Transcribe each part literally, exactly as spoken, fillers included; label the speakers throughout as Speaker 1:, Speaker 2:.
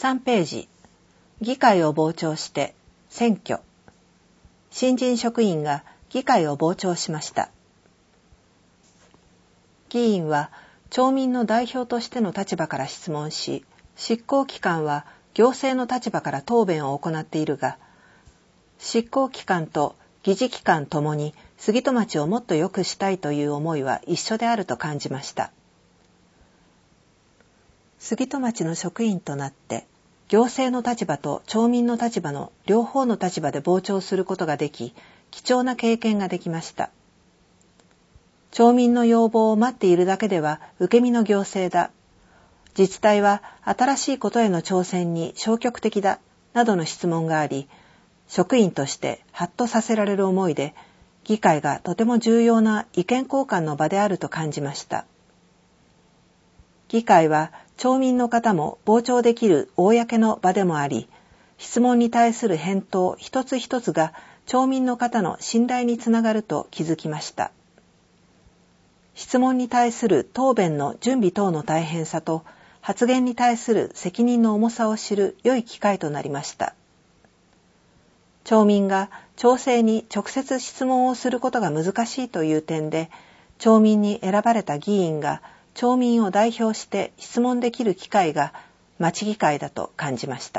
Speaker 1: さんページ、議会を傍聴して選挙。新人職員が議会を傍聴しました。議員は町民の代表としての立場から質問し、執行機関は行政の立場から答弁を行っているが、執行機関と議事機関ともに杉戸町をもっと良くしたいという思いは一緒であると感じました。杉戸町の職員となって、行政の立場と町民の立場の両方の立場で傍聴することができ、貴重な経験ができました。町民の要望を待っているだけでは受け身の行政だ。自治体は新しいことへの挑戦に消極的だ。などの質問があり、職員としてハッとさせられる思いで、議会がとても重要な意見交換の場であると感じました。議会は町民の方も傍聴できる公の場でもあり、質問に対する返答一つ一つが町民の方の信頼につながると気づきました。質問に対する答弁の準備等の大変さと発言に対する責任の重さを知る良い機会となりました。町民が町政に直接質問をすることが難しいという点で、町民に選ばれた議員が町民を代表して質問できる機会が町議会だと感じました。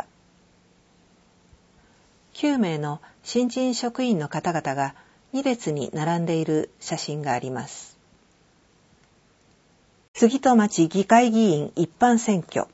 Speaker 1: きゅうめいの新人職員の方々がに列に並んでいる写真があります。杉戸町議会議員一般選挙。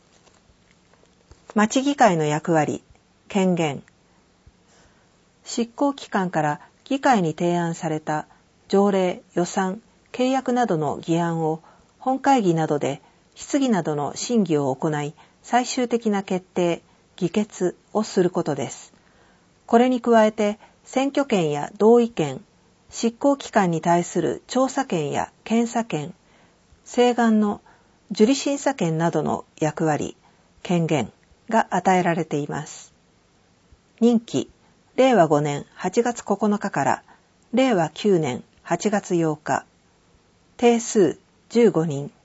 Speaker 1: 町議会の役割、権限。執行機関から議会に提案された条例、予算、契約などの議案を本会議などで質疑などの審議を行い、最終的な決定、議決をすることです。これに加えて、選挙権や同意権、執行機関に対する調査権や検査権、請願の受理審査権などの役割、権限が与えられています。任期、れいわごねんはちがつここのかかられいわきゅうねんはちがつようか。定数じゅうごにん。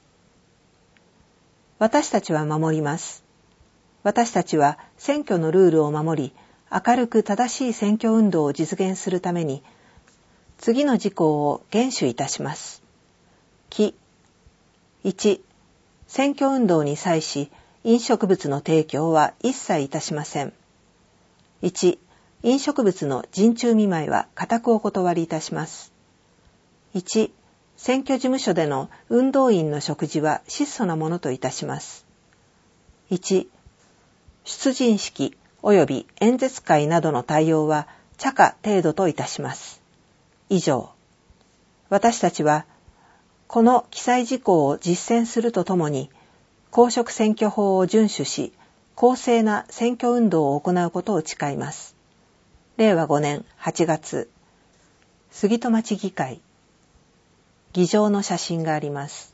Speaker 1: 私たちは守ります。私たちは選挙のルールを守り、明るく正しい選挙運動を実現するために、次の事項を厳守いたします。き、いち、選挙運動に際し、飲食物の提供は一切いたしません。いち、飲食物の陣中見舞いは固くお断りいたします。いち、選挙事務所での運動員の食事は質素なものといたします。いち、出陣式及び演説会などの対応は茶化程度といたします。以上。私たちは、この記載事項を実践するとともに、公職選挙法を遵守し、公正な選挙運動を行うことを誓います。れいわごねんはちがつ、杉戸町議会。議場の写真があります。